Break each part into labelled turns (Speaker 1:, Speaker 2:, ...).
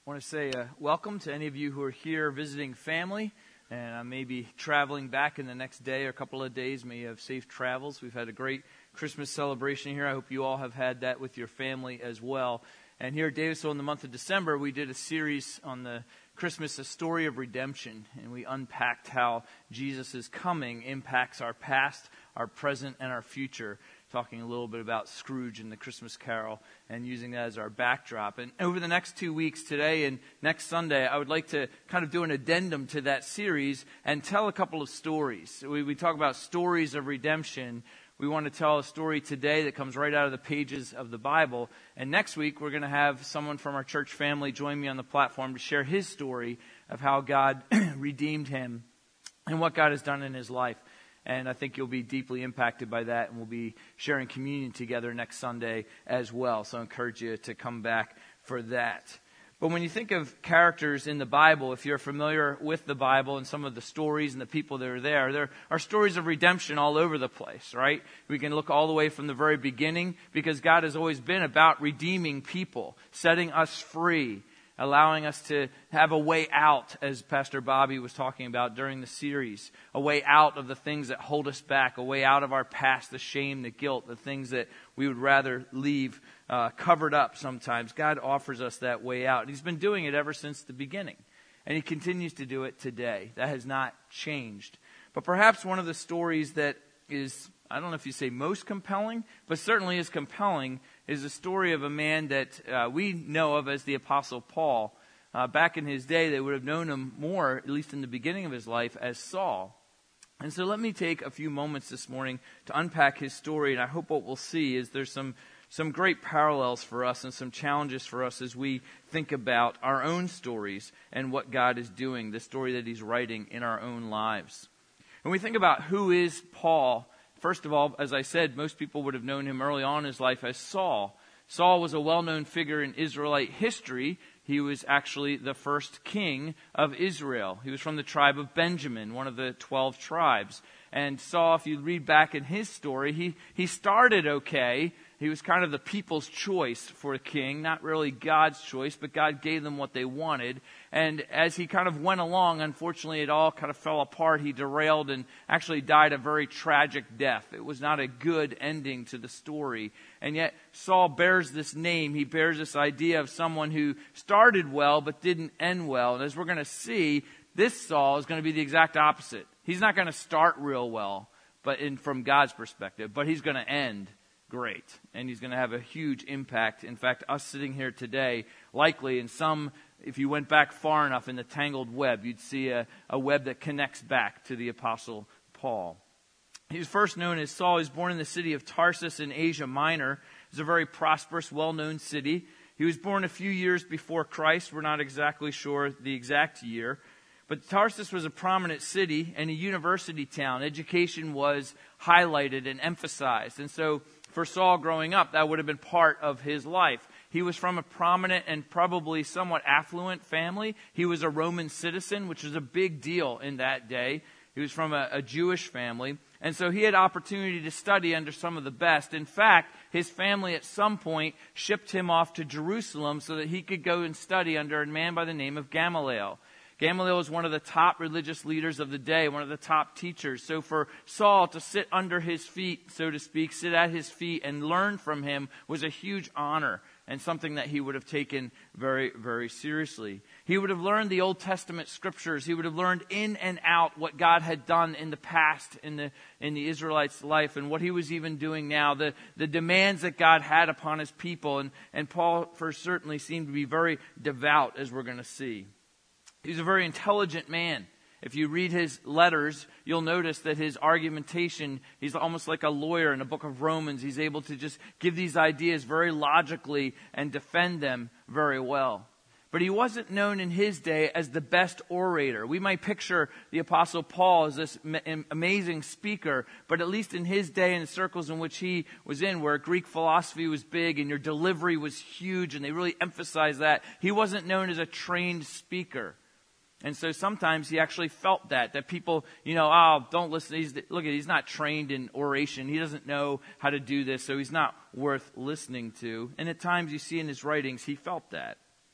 Speaker 1: I want to say welcome to any of you who are here visiting family, and maybe traveling back in the next day or a couple of days. May you have safe travels. We've had a great Christmas celebration here. I hope you all have had that with your family as well. And here at Davisville in the month of December, we did a series on the Christmas, A Story of Redemption, and we unpacked how Jesus' coming impacts our past, our present, and our future, talking a little bit about Scrooge and the Christmas Carol and using that as our backdrop. And over the next 2 weeks, today and next Sunday, I would like to kind of do an addendum to that series and tell a couple of stories. We talk about stories of redemption. We want to tell a story today that comes right out of the pages of the Bible. And next week, we're going to have someone from our church family join me on the platform to share his story of how God redeemed him and what God has done in his life. And I think you'll be deeply impacted by that, and we'll be sharing communion together next Sunday as well. So I encourage you to come back for that. But when you think of characters in the Bible, if you're familiar with the Bible and some of the stories and the people that are there are stories of redemption all over the place, right? We can look all the way from the very beginning, because God has always been about redeeming people, setting us free, allowing us to have a way out, as Pastor Bobby was talking about during the series, a way out of the things that hold us back, a way out of our past, the shame, the guilt, the things that we would rather leave covered up sometimes. God offers us that way out. And He's been doing it ever since the beginning. And He continues to do it today. That has not changed. But perhaps one of the stories that is, I don't know if you say most compelling, but certainly is compelling, is the story of a man that we know of as the Apostle Paul. Back in his day, they would have known him more, at least in the beginning of his life, as Saul. And so let me take a few moments this morning to unpack his story, and I hope what we'll see is there's some great parallels for us and some challenges for us as we think about our own stories and what God is doing, the story that He's writing in our own lives. When we think about who is Paul, first of all, as I said, most people would have known him early on in his life as Saul. Saul was a well-known figure in Israelite history. He was actually the first king of Israel. He was from the tribe of Benjamin, one of the 12 tribes. And Saul, if you read back in his story, he started okay. He was kind of the people's choice for a king, not really God's choice, but God gave them what they wanted. And as he kind of went along, unfortunately, it all kind of fell apart. He derailed and actually died a very tragic death. It was not a good ending to the story. And yet Saul bears this name. He bears this idea of someone who started well but didn't end well. And as we're going to see, this Saul is going to be the exact opposite. He's not going to start real well, but from God's perspective, but he's going to end great. And he's going to have a huge impact. In fact, us sitting here today, likely in some, if you went back far enough in the tangled web, you'd see a web that connects back to the Apostle Paul. He was first known as Saul. He was born in the city of Tarsus in Asia Minor. It's a very prosperous, well-known city. He was born a few years before Christ. We're not exactly sure the exact year. But Tarsus was a prominent city and a university town. Education was highlighted and emphasized. And so for Saul growing up, that would have been part of his life. He was from a prominent and probably somewhat affluent family. He was a Roman citizen, which was a big deal in that day. He was from a Jewish family. And so he had opportunity to study under some of the best. In fact, his family at some point shipped him off to Jerusalem so that he could go and study under a man by the name of Gamaliel. Gamaliel was one of the top religious leaders of the day, one of the top teachers. So for Saul to sit under his feet, so to speak, sit at his feet and learn from him was a huge honor and something that he would have taken very, very seriously. He would have learned the Old Testament scriptures. He would have learned in and out what God had done in the past in the Israelites' life and what He was even doing now, the demands that God had upon His people. And Paul, for certainly, seemed to be very devout, as we're going to see. He's a very intelligent man. If you read his letters, you'll notice that his argumentation, he's almost like a lawyer in the book of Romans. He's able to just give these ideas very logically and defend them very well. But he wasn't known in his day as the best orator. We might picture the Apostle Paul as this amazing speaker, but at least in his day and the circles in which he was in, where Greek philosophy was big and your delivery was huge and they really emphasized that, he wasn't known as a trained speaker. And so sometimes he actually felt that people, don't listen. He's not trained in oration. He doesn't know how to do this, so he's not worth listening to. And at times you see in his writings, he felt that.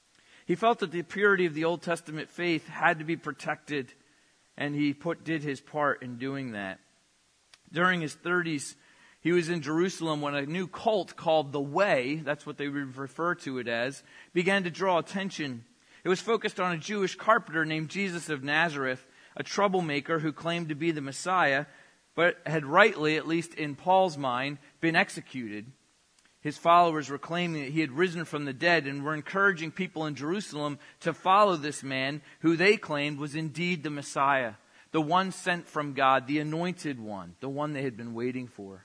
Speaker 1: He felt that the purity of the Old Testament faith had to be protected, and he did his part in doing that. During his 30s, he was in Jerusalem when a new cult called the Way, that's what they would refer to it as, began to draw attention. It was focused on a Jewish carpenter named Jesus of Nazareth, a troublemaker who claimed to be the Messiah, but had rightly, at least in Paul's mind, been executed. His followers were claiming that he had risen from the dead and were encouraging people in Jerusalem to follow this man who they claimed was indeed the Messiah, the one sent from God, the anointed one, the one they had been waiting for.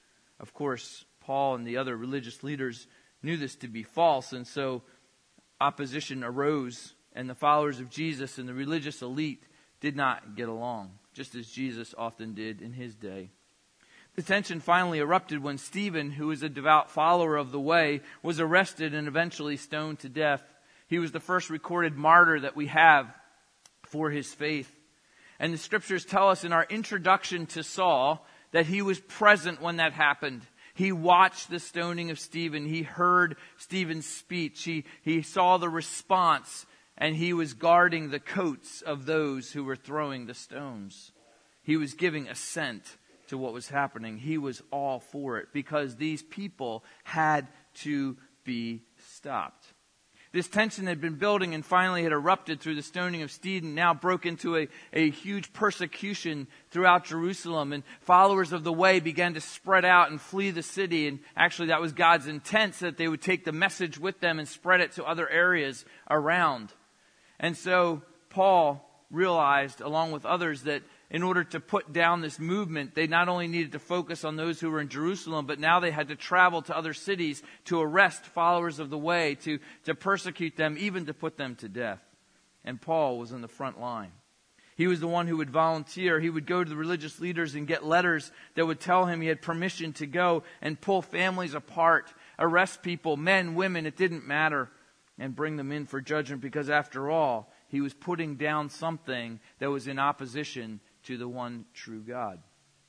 Speaker 1: Of course, Paul and the other religious leaders knew this to be false, and so opposition arose, and the followers of Jesus and the religious elite did not get along, just as Jesus often did in his day. The tension finally erupted when Stephen, who was a devout follower of the Way, was arrested and eventually stoned to death. He was the first recorded martyr that we have for his faith. And the scriptures tell us in our introduction to Saul that he was present when that happened. He watched the stoning of Stephen. He heard Stephen's speech. He saw the response, and he was guarding the coats of those who were throwing the stones. He was giving assent to what was happening. He was all for it because these people had to be stopped. This tension had been building and finally had erupted through the stoning of Stephen, now broke into a huge persecution throughout Jerusalem, and followers of the Way began to spread out and flee the city. And actually that was God's intent, so that they would take the message with them and spread it to other areas around. And so Paul realized, along with others, that in order to put down this movement, they not only needed to focus on those who were in Jerusalem, but now they had to travel to other cities to arrest followers of the Way, to persecute them, even to put them to death. And Paul was in the front line. He was the one who would volunteer. He would go to the religious leaders and get letters that would tell him he had permission to go and pull families apart, arrest people, men, women, it didn't matter, and bring them in for judgment, because after all, he was putting down something that was in opposition to the one true God.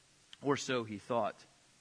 Speaker 1: Or so he thought.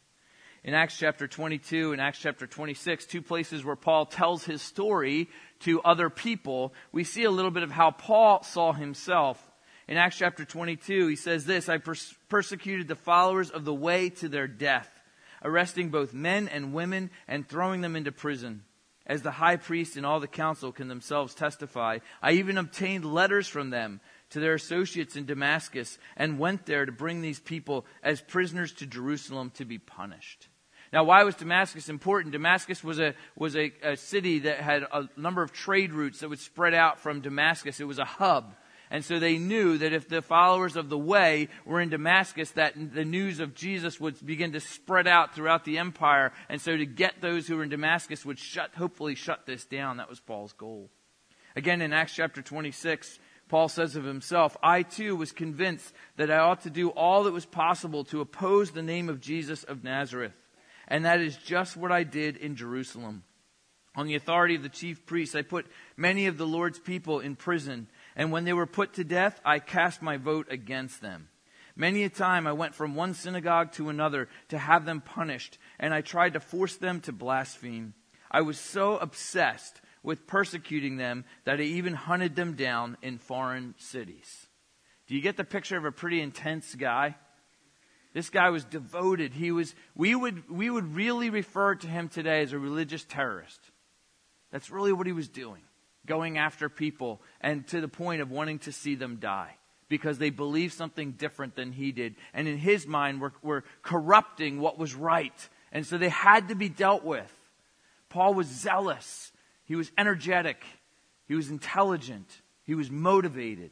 Speaker 1: In Acts chapter 22 and Acts chapter 26, two places where Paul tells his story to other people, we see a little bit of how Paul saw himself. In Acts chapter 22, he says this, I persecuted the followers of the Way to their death, arresting both men and women and throwing them into prison. As the high priest and all the council can themselves testify, I even obtained letters from them to their associates in Damascus and went there to bring these people as prisoners to Jerusalem to be punished. Now, why was Damascus important? Damascus was a city that had a number of trade routes that would spread out from Damascus. It was a hub. And so they knew that if the followers of the Way were in Damascus, that the news of Jesus would begin to spread out throughout the empire. And so to get those who were in Damascus would hopefully shut this down. That was Paul's goal. Again, in Acts chapter 26, Paul says of himself, I too was convinced that I ought to do all that was possible to oppose the name of Jesus of Nazareth. And that is just what I did in Jerusalem. On the authority of the chief priests, I put many of the Lord's people in prison. And when they were put to death, I cast my vote against them. Many a time I went from one synagogue to another to have them punished, and I tried to force them to blaspheme. I was so obsessed with persecuting them that I even hunted them down in foreign cities. Do you get the picture of a pretty intense guy? This guy was devoted. We would really refer to him today as a religious terrorist. That's really what he was doing. Going after people, and to the point of wanting to see them die because they believed something different than he did. And in his mind, were corrupting what was right. And so they had to be dealt with. Paul was zealous. He was energetic. He was intelligent. He was motivated.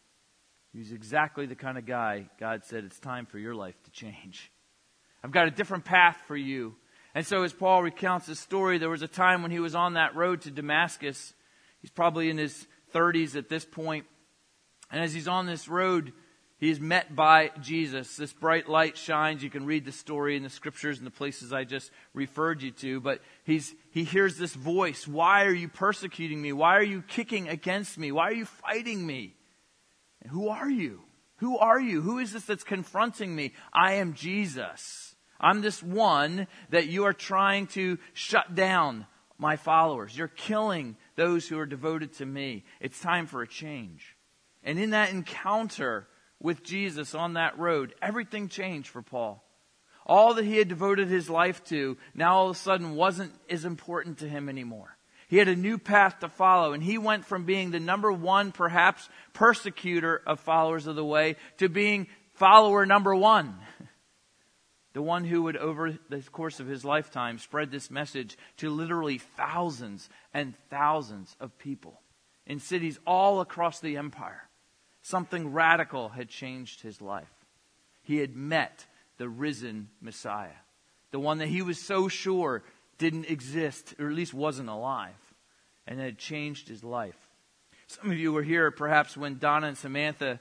Speaker 1: He was exactly the kind of guy God said, it's time for your life to change. I've got a different path for you. And so as Paul recounts his story, there was a time when he was on that road to Damascus. He's probably in his 30s at this point. And as he's on this road, he is met by Jesus. This bright light shines. You can read the story in the scriptures and the places I just referred you to. But he hears this voice. Why are you persecuting me? Why are you kicking against me? Why are you fighting me? And who are you? Who are you? Who is this that's confronting me? I am Jesus. I'm this one that you are trying to shut down my followers. You're killing those who are devoted to me. It's time for a change. And in that encounter with Jesus on that road, everything changed for Paul. All that he had devoted his life to now all of a sudden wasn't as important to him anymore. He had a new path to follow, and he went from being the number one, perhaps, persecutor of followers of the way to being follower number one. The one who would, over the course of his lifetime, spread this message to literally thousands and thousands of people in cities all across the empire. Something radical had changed his life. He had met the risen Messiah, the one that he was so sure didn't exist, or at least wasn't alive, and had changed his life. Some of you were here perhaps when Donna and Samantha,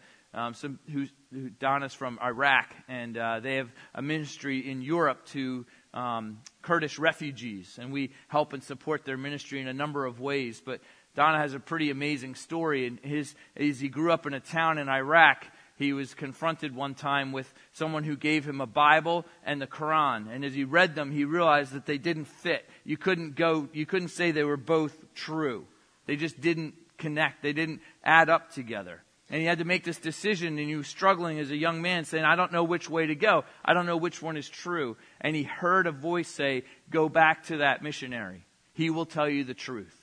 Speaker 1: Donna's from Iraq, and they have a ministry in Europe to Kurdish refugees, and we help and support their ministry in a number of ways. But Donna has a pretty amazing story, and as he grew up in a town in Iraq, he was confronted one time with someone who gave him a Bible and the Quran. And as he read them, he realized that they didn't fit. You couldn't say they were both true. They just didn't connect. They didn't add up together. And he had to make this decision, and he was struggling as a young man, saying, I don't know which way to go. I don't know which one is true. And he heard a voice say, go back to that missionary. He will tell you the truth.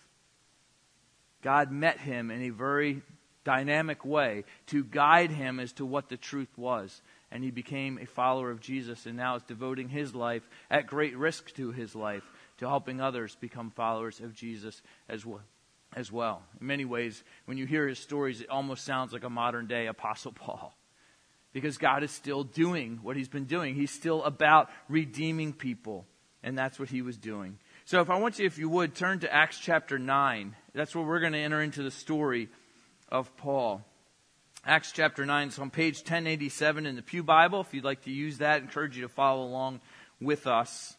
Speaker 1: God met him in a very dynamic way to guide him as to what the truth was. And he became a follower of Jesus, and now is devoting his life at great risk to his life to helping others become followers of Jesus as well. In many ways, when you hear his stories, it almost sounds like a modern day Apostle Paul. Because God is still doing what he's been doing. He's still about redeeming people. And that's what he was doing. So if I want you, if you would, turn to Acts chapter 9. That's where we're going to enter into the story of Paul. Acts chapter 9 is on page 1087 in the Pew Bible. If you'd like to use that, I encourage you to follow along with us.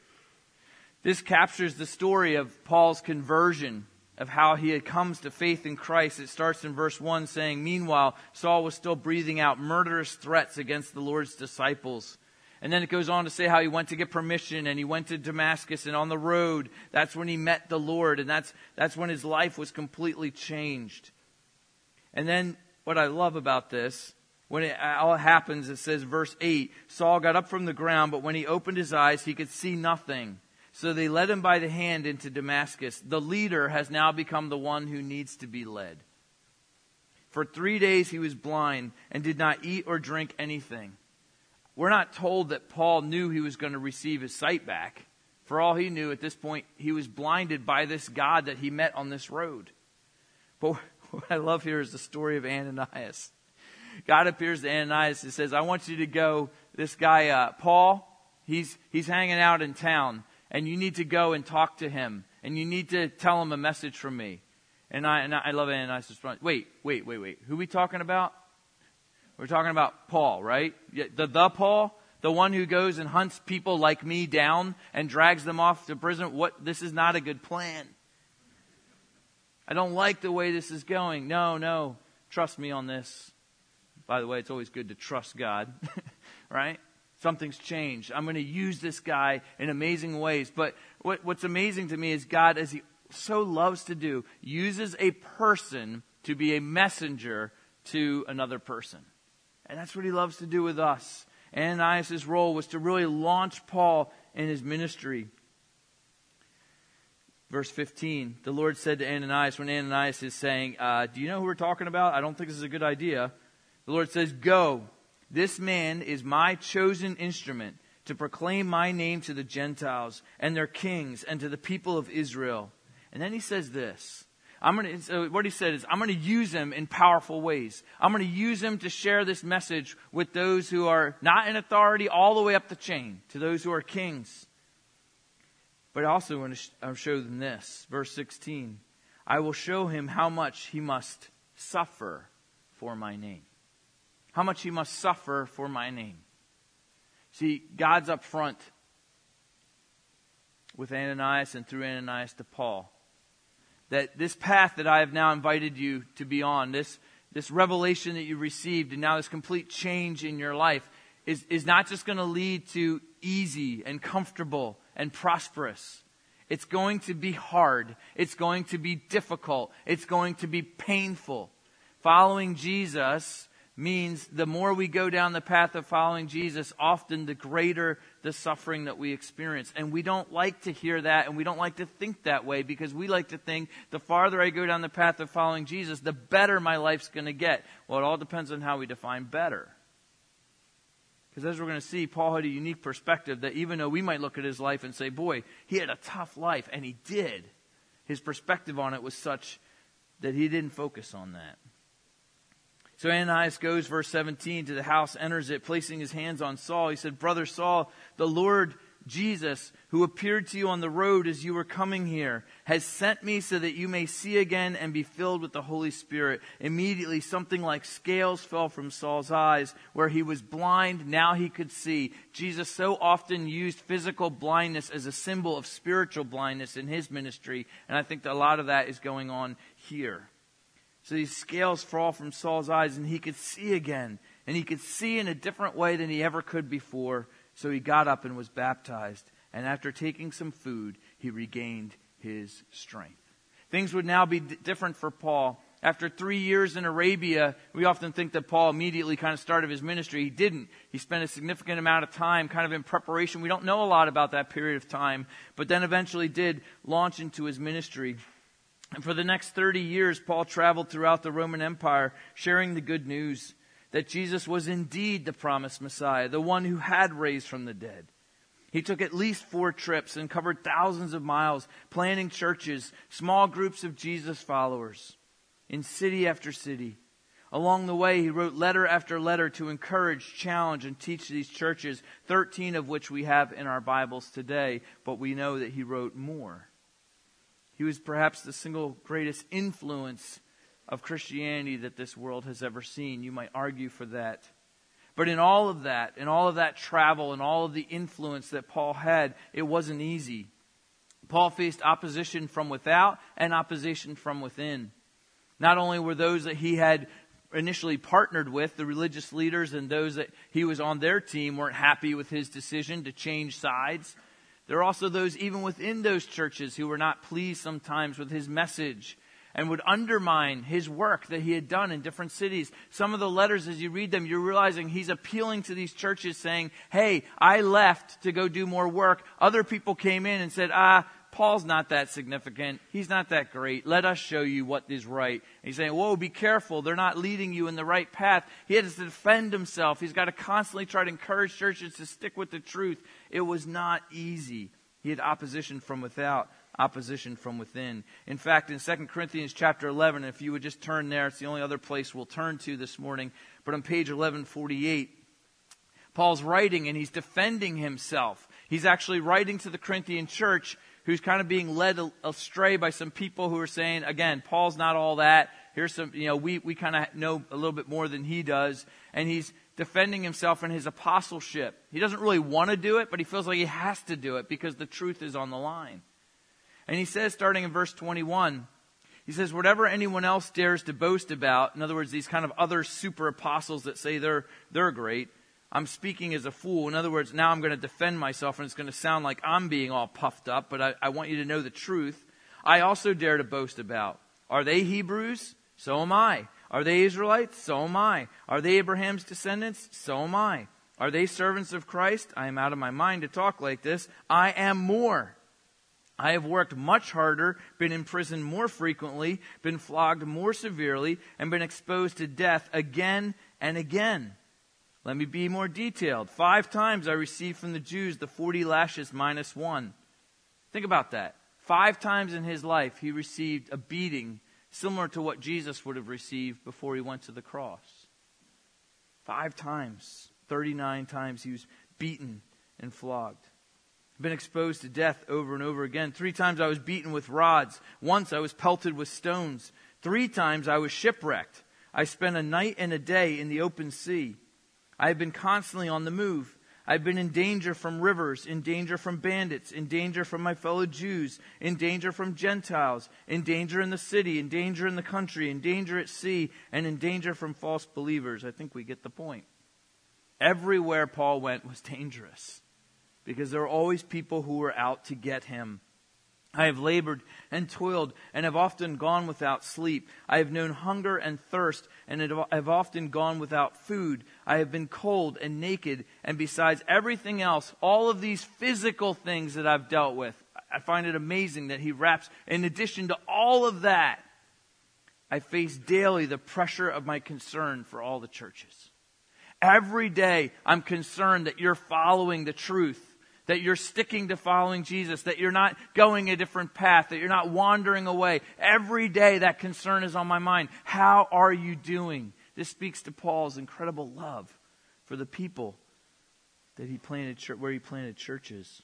Speaker 1: This captures the story of Paul's conversion, of how he had come to faith in Christ. It starts in verse 1 saying, meanwhile, Saul was still breathing out murderous threats against the Lord's disciples. And then it goes on to say how he went to get permission, and he went to Damascus, and on the road, that's when he met the Lord, and that's when his life was completely changed. And then what I love about this, when it all happens, it says, verse 8, Saul got up from the ground, but when he opened his eyes, he could see nothing. So they led him by the hand into Damascus. The leader has now become the one who needs to be led. For 3 days he was blind and did not eat or drink anything. We're not told that Paul knew he was going to receive his sight back. For all he knew at this point, he was blinded by this God that he met on this road. But what I love here is the story of Ananias. God appears to Ananias and says, I want you to go, this guy, Paul, he's hanging out in town, and you need to go and talk to him, and you need to tell him a message from me. And I love Ananias' response. Wait. Who are we talking about? We're talking about Paul, right? The Paul, the one who goes and hunts people like me down and drags them off to prison. This is not a good plan. I don't like the way this is going. No, trust me on this. By the way, it's always good to trust God, right? Something's changed. I'm going to use this guy in amazing ways. But what's amazing to me is God, as he so loves to do, uses a person to be a messenger to another person. And that's what he loves to do with us. Ananias' role was to really launch Paul in his ministry. Verse 15, the Lord said to Ananias, when Ananias is saying, do you know who we're talking about? I don't think this is a good idea. The Lord says, go. This man is my chosen instrument to proclaim my name to the Gentiles and their kings and to the people of Israel. And then he says this. What he said is, I'm going to use him in powerful ways. I'm going to use him to share this message with those who are not in authority all the way up the chain, to those who are kings. But I also want to show them this. Verse 16, I will show him how much he must suffer for my name. How much he must suffer for my name. See, God's up front with Ananias and through Ananias to Paul. That this path that I have now invited you to be on, this revelation that you received, and now this complete change in your life, is not just going to lead to easy and comfortable and prosperous. It's going to be hard. It's going to be difficult. It's going to be painful. Following Jesus means the more we go down the path of following Jesus, often the greater the suffering that we experience. And we don't like to hear that, and we don't like to think that way, because we like to think the farther I go down the path of following Jesus, the better my life's going to get. Well, it all depends on how we define better. Because as we're going to see, Paul had a unique perspective that even though we might look at his life and say, boy, he had a tough life, and he did, his perspective on it was such that he didn't focus on that. So Ananias goes, verse 17, to the house, enters it, placing his hands on Saul. He said, Brother Saul, the Lord Jesus, who appeared to you on the road as you were coming here, has sent me so that you may see again and be filled with the Holy Spirit. Immediately something like scales fell from Saul's eyes. Where he was blind, now he could see. Jesus so often used physical blindness as a symbol of spiritual blindness in his ministry. And I think that a lot of that is going on here. So these scales fall from Saul's eyes and he could see again. And he could see in a different way than he ever could before. So he got up and was baptized. And after taking some food, he regained his strength. Things would now be different for Paul. After 3 years in Arabia, we often think that Paul immediately kind of started his ministry. He didn't. He spent a significant amount of time kind of in preparation. We don't know a lot about that period of time, but then eventually did launch into his ministry. And for the next 30 years, Paul traveled throughout the Roman Empire, sharing the good news that Jesus was indeed the promised Messiah, the one who had raised from the dead. He took at least 4 trips and covered thousands of miles, planting churches, small groups of Jesus followers, in city after city. Along the way, he wrote letter after letter to encourage, challenge, and teach these churches, 13 of which we have in our Bibles today, but we know that he wrote more. He was perhaps the single greatest influence of Christianity that this world has ever seen. You might argue for that. But in all of that travel, and all of the influence that Paul had, it wasn't easy. Paul faced opposition from without and opposition from within. Not only were those that he had initially partnered with, the religious leaders and those that he was on their team, weren't happy with his decision to change sides. There are also those even within those churches who were not pleased sometimes with his message and would undermine his work that he had done in different cities. Some of the letters, as you read them, you're realizing he's appealing to these churches saying, hey, I left to go do more work. Other people came in and said, Paul's not that significant. He's not that great. Let us show you what is right. And he's saying, whoa, be careful. They're not leading you in the right path. He had to defend himself. He's got to constantly try to encourage churches to stick with the truth. It was not easy. He had opposition from without, opposition from within. In fact, in 2 Corinthians chapter 11, if you would just turn there, it's the only other place we'll turn to this morning. But on page 1148, Paul's writing and he's defending himself. He's actually writing to the Corinthian church who's kind of being led astray by some people who are saying, again, Paul's not all that. Here's some, we kind of know a little bit more than he does. And he's defending himself in his apostleship. He doesn't really want to do it, but he feels like he has to do it because the truth is on the line. And he says, starting in verse 21, he says, whatever anyone else dares to boast about, in other words, these kind of other super apostles that say they're great, I'm speaking as a fool. In other words, now I'm going to defend myself, and it's going to sound like I'm being all puffed up, but I want you to know the truth. I also dare to boast about. Are they Hebrews? So am I. Are they Israelites? So am I. Are they Abraham's descendants? So am I. Are they servants of Christ? I am out of my mind to talk like this. I am more. I have worked much harder, been in prison more frequently, been flogged more severely, and been exposed to death again and again. Let me be more detailed. 5 times I received from the Jews the 40 lashes minus 1. Think about that. 5 times in his life he received a beating similar to what Jesus would have received before he went to the cross. 5 times, 39 times he was beaten and flogged. Been exposed to death over and over again. 3 times I was beaten with rods. Once I was pelted with stones. 3 times I was shipwrecked. I spent a night and a day in the open sea. I have been constantly on the move. I've been in danger from rivers, in danger from bandits, in danger from my fellow Jews, in danger from Gentiles, in danger in the city, in danger in the country, in danger at sea, and in danger from false believers. I think we get the point. Everywhere Paul went was dangerous because there were always people who were out to get him. I have labored and toiled and have often gone without sleep. I have known hunger and thirst and have often gone without food. I have been cold and naked, and besides everything else, all of these physical things that I've dealt with. I find it amazing that he wraps, in addition to all of that, I face daily the pressure of my concern for all the churches. Every day I'm concerned that you're following the truth, that you're sticking to following Jesus, that you're not going a different path, that you're not wandering away. Every day that concern is on my mind. How are you doing? This speaks to Paul's incredible love for the people that he planted, where he planted churches.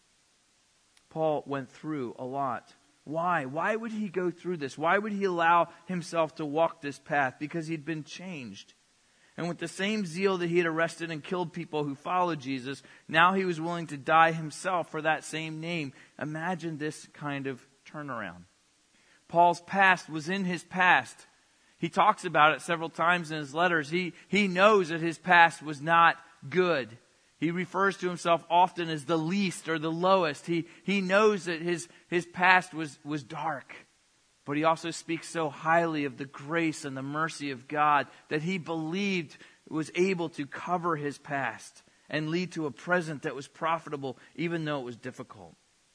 Speaker 1: Paul went through a lot. Why? Why would he go through this? Why would he allow himself to walk this path? Because he'd been changed. And with the same zeal that he had arrested and killed people who followed Jesus, now he was willing to die himself for that same name. Imagine this kind of turnaround. Paul's past was in his past. He talks about it several times in his letters. He knows that his past was not good. He refers to himself often as the least or the lowest. He knows that his past was dark. But he also speaks so highly of the grace and the mercy of God that he believed was able to cover his past and lead to a present that was profitable, even though it was difficult.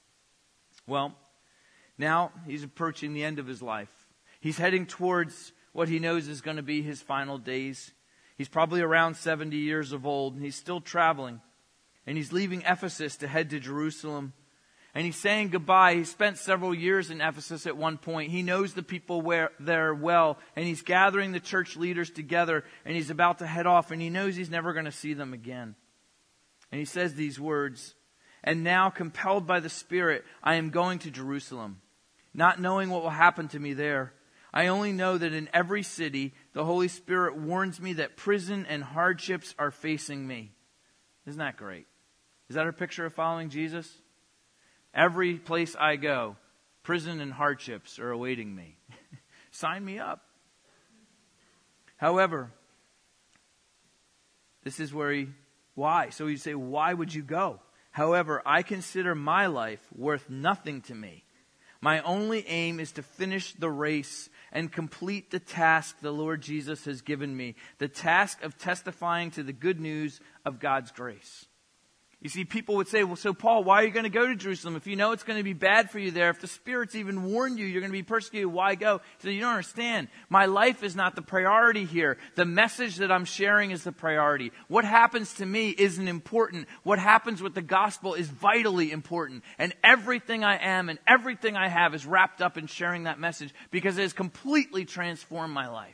Speaker 1: Well, now he's approaching the end of his life. He's heading towards what he knows is going to be his final days. He's probably around 70 years of old, and he's still traveling. And he's leaving Ephesus to head to Jerusalem. And he's saying goodbye. He spent several years in Ephesus at one point. He knows the people there well. And he's gathering the church leaders together. And he's about to head off. And he knows he's never going to see them again. And he says these words, "And now, compelled by the Spirit, I am going to Jerusalem, not knowing what will happen to me there. I only know that in every city, the Holy Spirit warns me that prison and hardships are facing me." Isn't that great? Is that a picture of following Jesus? Every place I go, prison and hardships are awaiting me. Sign me up. However, this is where why? So you say, why would you go? However, I consider my life worth nothing to me. My only aim is to finish the race and complete the task the Lord Jesus has given me, the task of testifying to the good news of God's grace. You see, people would say, well, so Paul, why are you going to go to Jerusalem? If you know it's going to be bad for you there, if the Spirit's even warned you, you're going to be persecuted, why go? So you don't understand. My life is not the priority here. The message that I'm sharing is the priority. What happens to me isn't important. What happens with the gospel is vitally important. And everything I am and everything I have is wrapped up in sharing that message because it has completely transformed my life.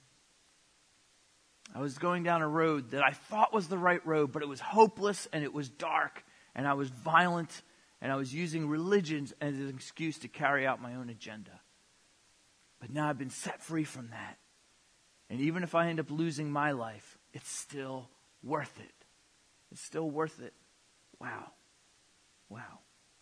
Speaker 1: I was going down a road that I thought was the right road, but it was hopeless and it was dark and I was violent and I was using religion as an excuse to carry out my own agenda. But now I've been set free from that. And even if I end up losing my life, it's still worth it. It's still worth it. Wow. Wow.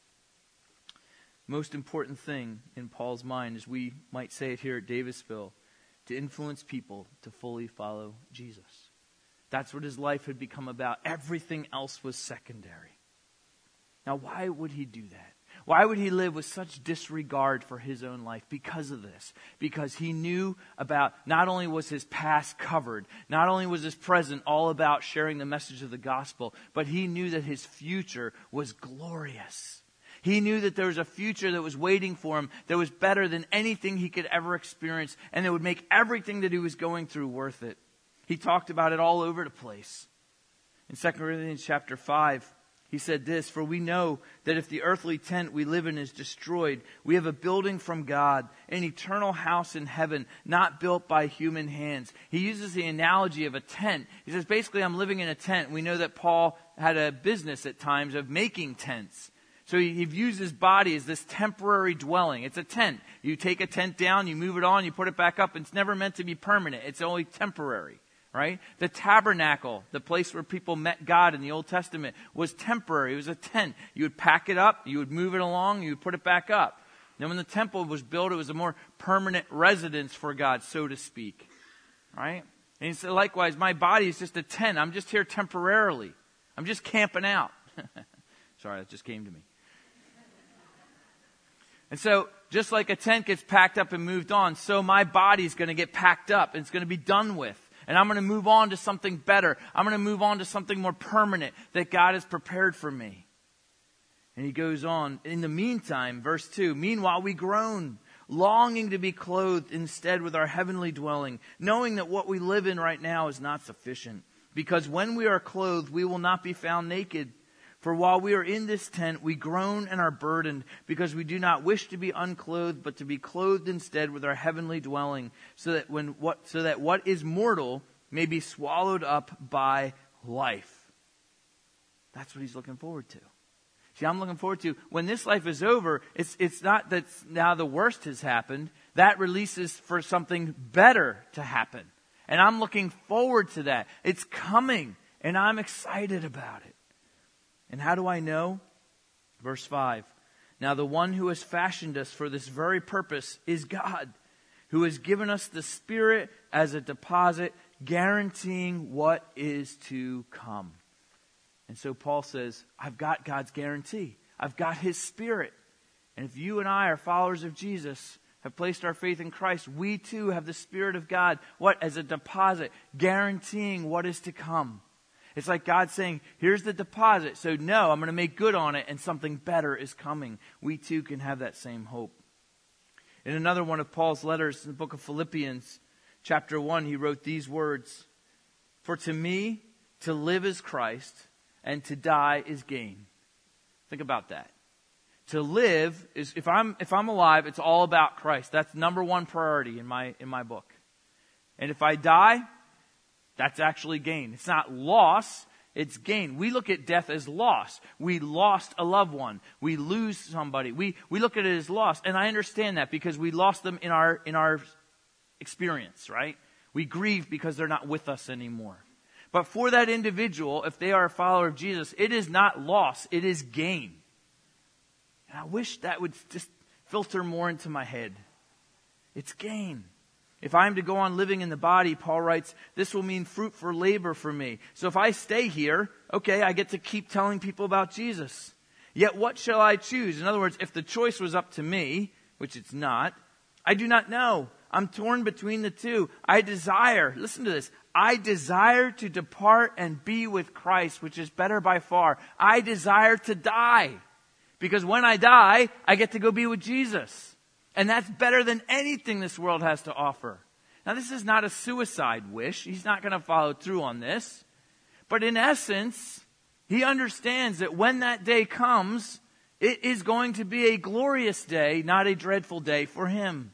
Speaker 1: Most important thing in Paul's mind, as we might say it here at Davisville, to influence people to fully follow Jesus. That's what his life had become about. Everything else was secondary. Now, why would he do that? Why would he live with such disregard for his own life? Because of this. Because he knew about, not only was his past covered, not only was his present all about sharing the message of the gospel, but he knew that his future was glorious. He knew that there was a future that was waiting for him that was better than anything he could ever experience, and that would make everything that he was going through worth it. He talked about it all over the place. In 2 Corinthians chapter 5, he said this, "For we know that if the earthly tent we live in is destroyed, we have a building from God, an eternal house in heaven, not built by human hands." He uses the analogy of a tent. He says, basically, I'm living in a tent. We know that Paul had a business at times of making tents. So he views his body as this temporary dwelling. It's a tent. You take a tent down, you move it on, you put it back up. It's never meant to be permanent. It's only temporary, right? The tabernacle, the place where people met God in the Old Testament, was temporary. It was a tent. You would pack it up, you would move it along, you would put it back up. Then when the temple was built, it was a more permanent residence for God, so to speak, right? And he said, likewise, my body is just a tent. I'm just here temporarily. I'm just camping out. Sorry, that just came to me. And so, just like a tent gets packed up and moved on, so my body's going to get packed up and it's going to be done with. And I'm going to move on to something better. I'm going to move on to something more permanent that God has prepared for me. And he goes on, in the meantime, verse 2, meanwhile we groan, longing to be clothed instead with our heavenly dwelling, knowing that what we live in right now is not sufficient. Because when we are clothed, we will not be found naked. For while we are in this tent, we groan and are burdened, because we do not wish to be unclothed, but to be clothed instead with our heavenly dwelling, so that what is mortal may be swallowed up by life. That's what he's looking forward to. See, I'm looking forward to, when this life is over, it's not that now the worst has happened. That releases for something better to happen. And I'm looking forward to that. It's coming, and I'm excited about it. And how do I know? Verse 5. Now the one who has fashioned us for this very purpose is God, who has given us the Spirit as a deposit, guaranteeing what is to come. And so Paul says, I've got God's guarantee. I've got His Spirit. And if you and I are followers of Jesus, have placed our faith in Christ, we too have the Spirit of God. What? As a deposit, guaranteeing what is to come. It's like God saying, here's the deposit. So no, I'm going to make good on it and something better is coming. We too can have that same hope. In another one of Paul's letters in the book of Philippians, chapter 1, he wrote these words. For to me, to live is Christ, and to die is gain. Think about that. To live is, if I'm alive, it's all about Christ. That's number one priority in my book. And if I die, that's actually gain. It's not loss, it's gain. We look at death as loss. We lost a loved one. We lose somebody. We look at it as loss. And I understand that because we lost them in our experience, right? We grieve because they're not with us anymore. But for that individual, if they are a follower of Jesus, it is not loss, it is gain. And I wish that would just filter more into my head. It's gain. If I am to go on living in the body, Paul writes, this will mean fruit for labor for me. So if I stay here, okay, I get to keep telling people about Jesus. Yet what shall I choose? In other words, if the choice was up to me, which it's not, I do not know. I'm torn between the two. Listen to this, I desire to depart and be with Christ, which is better by far. I desire to die. Because when I die, I get to go be with Jesus. And that's better than anything this world has to offer. Now, this is not a suicide wish. He's not going to follow through on this. But in essence, he understands that when that day comes, it is going to be a glorious day, not a dreadful day for him.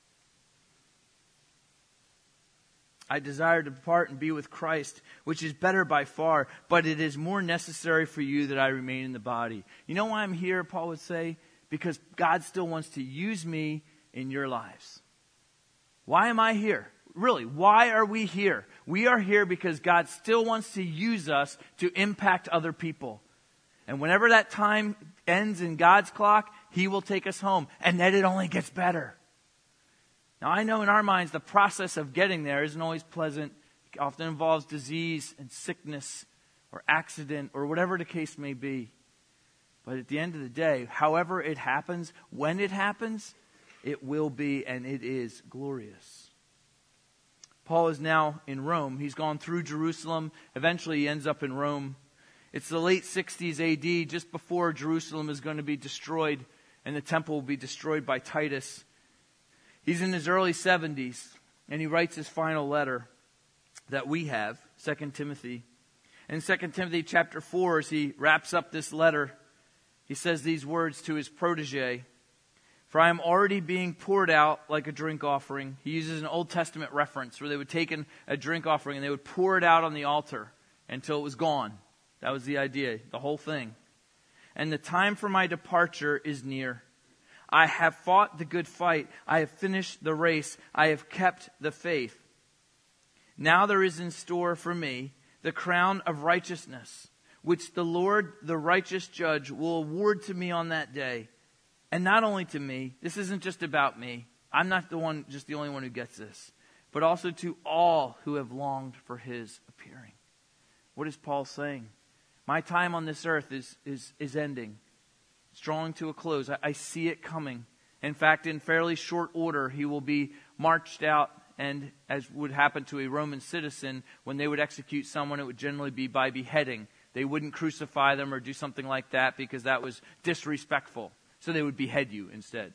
Speaker 1: I desire to depart and be with Christ, which is better by far, but it is more necessary for you that I remain in the body. You know why I'm here, Paul would say? Because God still wants to use me in your lives. Why am I here? Really, why are we here? We are here because God still wants to use us to impact other people. And whenever that time ends in God's clock, He will take us home. And then it only gets better. Now, I know in our minds the process of getting there isn't always pleasant. It often involves disease and sickness or accident or whatever the case may be. But at the end of the day, however it happens, when it happens, it will be and it is glorious. Paul is now in Rome. He's gone through Jerusalem. Eventually he ends up in Rome. It's the late 60s AD, just before Jerusalem is going to be destroyed and the temple will be destroyed by Titus. He's in his early 70s and he writes his final letter that we have, 2 Timothy. In 2 Timothy chapter 4, as he wraps up this letter, he says these words to his protege. For I am already being poured out like a drink offering. He uses an Old Testament reference where they would take a drink offering and they would pour it out on the altar until it was gone. That was the idea, the whole thing. And the time for my departure is near. I have fought the good fight. I have finished the race. I have kept the faith. Now there is in store for me the crown of righteousness, which the Lord, the righteous judge, will award to me on that day. And not only to me, this isn't just about me. I'm not the only one who gets this, but also to all who have longed for His appearing. What is Paul saying? My time on this earth is ending. It's drawing to a close. I see it coming. In fact, in fairly short order, he will be marched out, and as would happen to a Roman citizen, when they would execute someone, it would generally be by beheading. They wouldn't crucify them or do something like that because that was disrespectful. So they would behead you instead.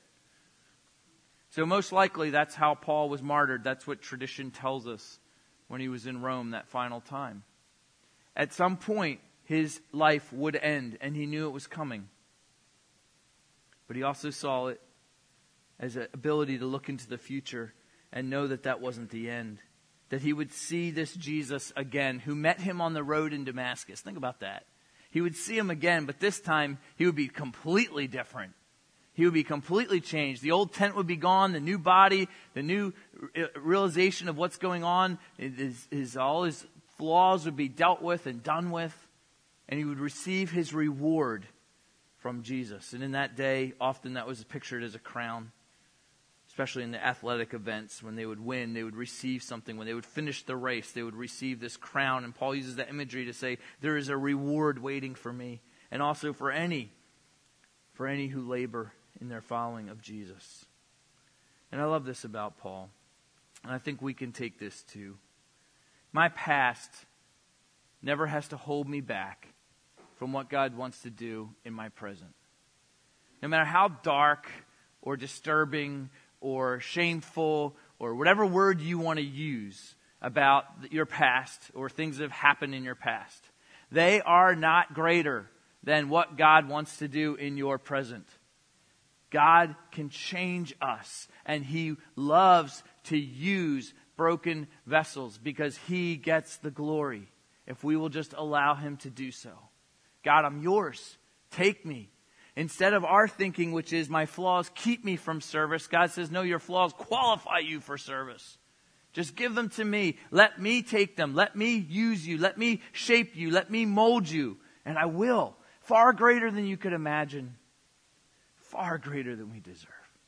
Speaker 1: So most likely that's how Paul was martyred. That's what tradition tells us when he was in Rome that final time. At some point, his life would end, and he knew it was coming. But he also saw it as an ability to look into the future and know that that wasn't the end. That he would see this Jesus again, who met him on the road in Damascus. Think about that. He would see him again, but this time he would be completely different. He would be completely changed. The old tent would be gone, the new body, the new realization of what's going on. All his flaws would be dealt with and done with. And he would receive his reward from Jesus. And in that day, often that was pictured as a crown. Especially in the athletic events, when they would win, they would receive something. When they would finish the race, they would receive this crown. And Paul uses that imagery to say, there is a reward waiting for me. And also for any who labor in their following of Jesus. And I love this about Paul. And I think we can take this too. My past never has to hold me back from what God wants to do in my present. No matter how dark or disturbing or shameful or whatever word you want to use about your past or things that have happened in your past, they are not greater than what God wants to do in your present. God can change us, and He loves to use broken vessels because He gets the glory if we will just allow Him to do so. God, I'm yours. Take me. Instead of our thinking, which is my flaws keep me from service, God says, no, your flaws qualify you for service. Just give them to me. Let me take them. Let me use you. Let me shape you. Let me mold you. And I will. Far greater than you could imagine. Far greater than we deserve.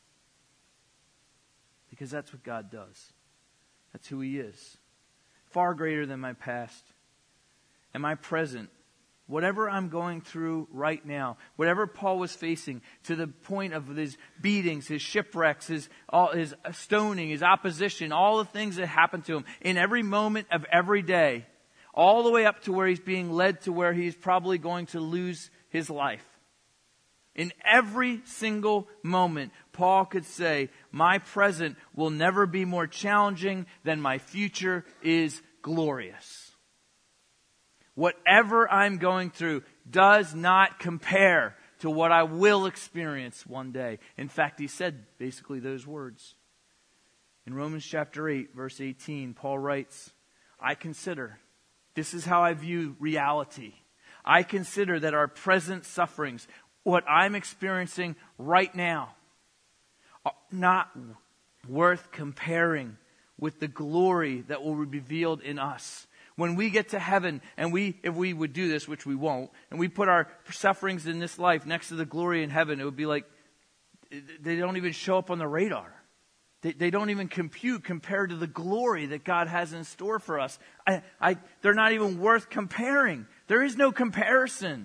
Speaker 1: Because that's what God does. That's who He is. Far greater than my past and my present. Whatever I'm going through right now, whatever Paul was facing, to the point of his beatings, his shipwrecks, his stoning, his opposition, all the things that happened to him, in every moment of every day, all the way up to where he's being led to where he's probably going to lose his life. In every single moment, Paul could say, my present will never be more challenging than my future is glorious. Whatever I'm going through does not compare to what I will experience one day. In fact, he said basically those words. In Romans chapter 8, verse 18, Paul writes, I consider, this is how I view reality. I consider that our present sufferings, what I'm experiencing right now, are not worth comparing with the glory that will be revealed in us. When we get to heaven, and if we would do this, which we won't, and we put our sufferings in this life next to the glory in heaven, it would be like they don't even show up on the radar. They don't even compute compared to the glory that God has in store for us. They're not even worth comparing. There is no comparison.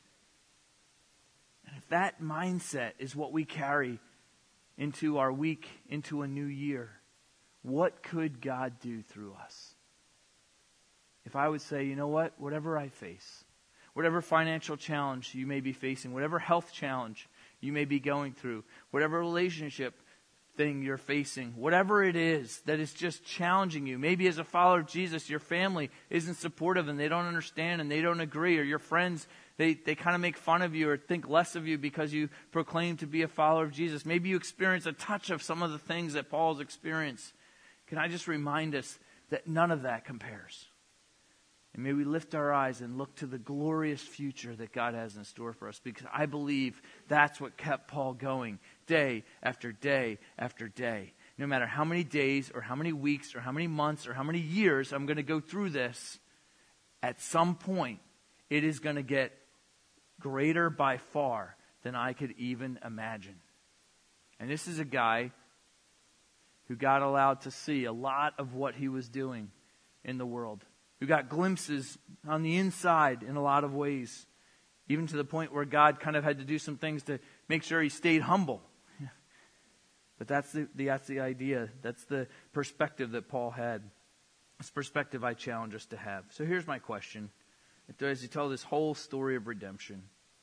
Speaker 1: And if that mindset is what we carry into our week, into a new year, what could God do through us? If I would say, you know what, whatever I face, whatever financial challenge you may be facing, whatever health challenge you may be going through, whatever relationship thing you're facing, whatever it is that is just challenging you. Maybe as a follower of Jesus, your family isn't supportive and they don't understand and they don't agree, or your friends, they kind of make fun of you or think less of you because you proclaim to be a follower of Jesus. Maybe you experience a touch of some of the things that Paul's experienced. Can I just remind us that none of that compares? And may we lift our eyes and look to the glorious future that God has in store for us, because I believe that's what kept Paul going day after day after day. No matter how many days or how many weeks or how many months or how many years I'm going to go through this, at some point it is going to get greater by far than I could even imagine. And this is a guy who got allowed to see a lot of what he was doing in the world, who got glimpses on the inside in a lot of ways, even to the point where God kind of had to do some things to make sure he stayed humble. But that's the idea. That's the perspective that Paul had. This perspective I challenge us to have. So here's my question. As you tell this whole story of redemption,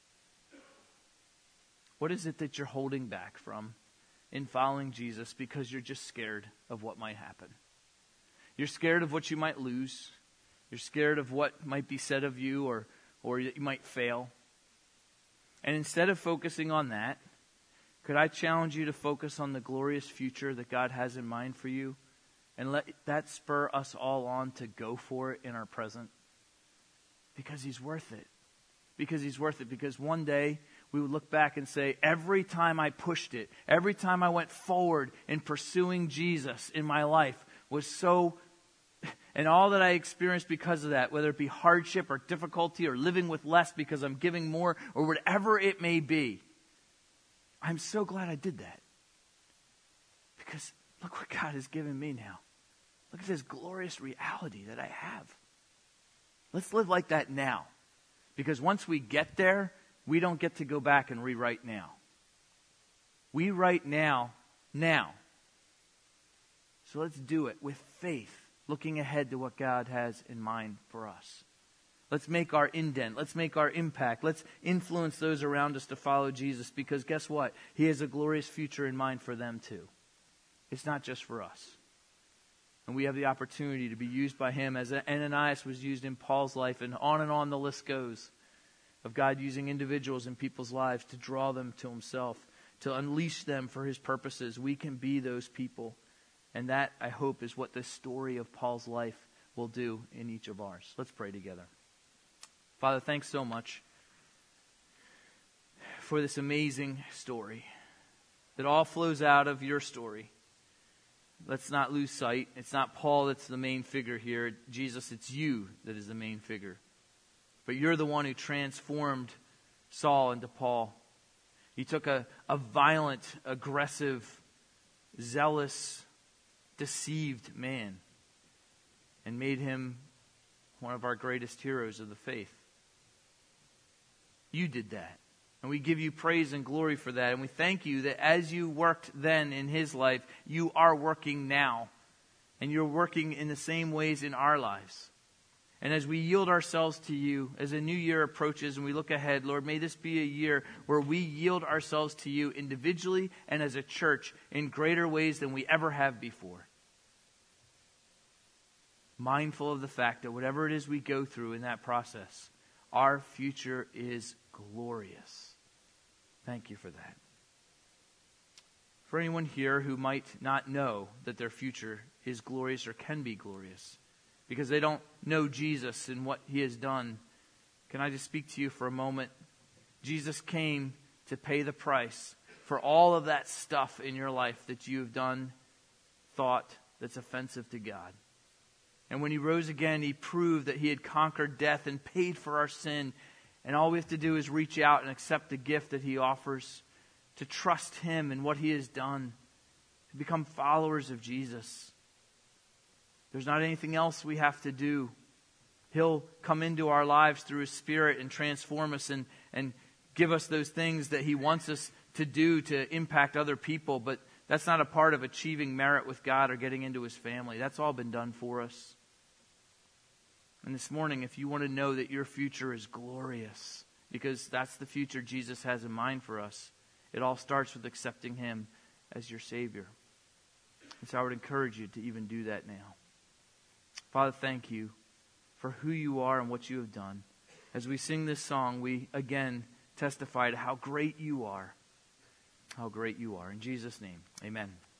Speaker 1: what is it that you're holding back from in following Jesus because you're just scared of what might happen? You're scared of what you might lose. You're scared of what might be said of you or that you might fail. And instead of focusing on that, could I challenge you to focus on the glorious future that God has in mind for you? And let that spur us all on to go for it in our present. Because He's worth it. Because He's worth it. Because one day we would look back and say, every time I pushed it, every time I went forward in pursuing Jesus in my life was so, and all that I experienced because of that, whether it be hardship or difficulty or living with less because I'm giving more or whatever it may be, I'm so glad I did that. Because look what God has given me now. Look at this glorious reality that I have. Let's live like that now. Because once we get there, we don't get to go back and rewrite now. We write now. So let's do it with faith, looking ahead to what God has in mind for us. Let's make our indent. Let's make our impact. Let's influence those around us to follow Jesus. Because guess what? He has a glorious future in mind for them too. It's not just for us. And we have the opportunity to be used by Him as Ananias was used in Paul's life, and on the list goes of God using individuals in people's lives to draw them to Himself, to unleash them for His purposes. We can be those people. And that, I hope, is what this story of Paul's life will do in each of ours. Let's pray together. Father, thanks so much for this amazing story that all flows out of your story. Let's not lose sight. It's not Paul that's the main figure here. Jesus, it's you that is the main figure. But you're the one who transformed Saul into Paul. You took a violent, aggressive, zealous, deceived man and made him one of our greatest heroes of the faith. You did that. And we give you praise and glory for that. And we thank you that as you worked then in his life, you are working now. And you're working in the same ways in our lives. And as we yield ourselves to you, as a new year approaches and we look ahead, Lord, may this be a year where we yield ourselves to you individually and as a church in greater ways than we ever have before. Mindful of the fact that whatever it is we go through in that process, our future is glorious. Thank you for that. For anyone here who might not know that their future is glorious or can be glorious, because they don't know Jesus and what He has done, can I just speak to you for a moment? Jesus came to pay the price for all of that stuff in your life that you have done, thought that's offensive to God. And when He rose again, He proved that He had conquered death and paid for our sin. And all we have to do is reach out and accept the gift that He offers, to trust Him and what He has done, to become followers of Jesus. There's not anything else we have to do. He'll come into our lives through His Spirit and transform us and give us those things that He wants us to do to impact other people. But that's not a part of achieving merit with God or getting into His family. That's all been done for us. And this morning, if you want to know that your future is glorious, because that's the future Jesus has in mind for us, it all starts with accepting Him as your Savior. And so I would encourage you to even do that now. Father, thank you for who you are and what you have done. As we sing this song, we again testify to how great you are. How great you are. In Jesus' name, amen.